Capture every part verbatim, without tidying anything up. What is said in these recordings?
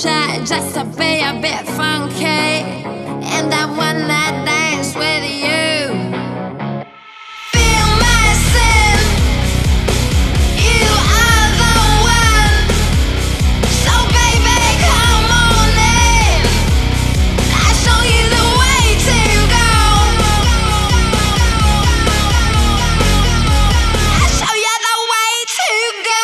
try just to be a bit funky, and I wanna dance with you. Feel my sin, you are the one. So baby, come on in, I'll show you the way to go. I'll show you the way to go.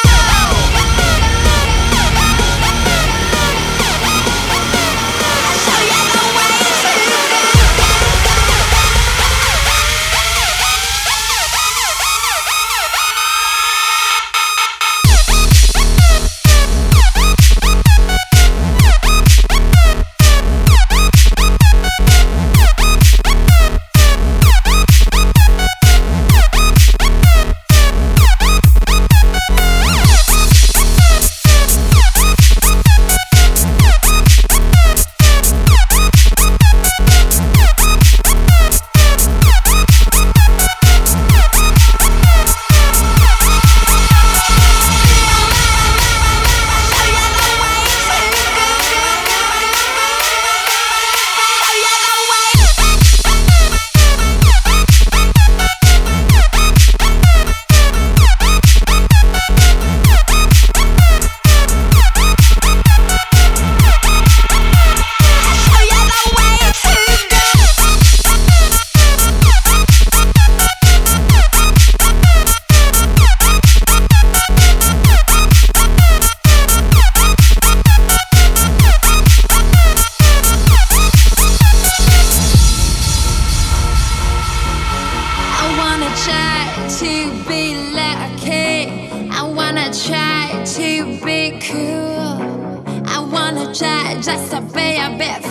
Try to be lucky, I wanna try to be cool, I wanna try just to be a bit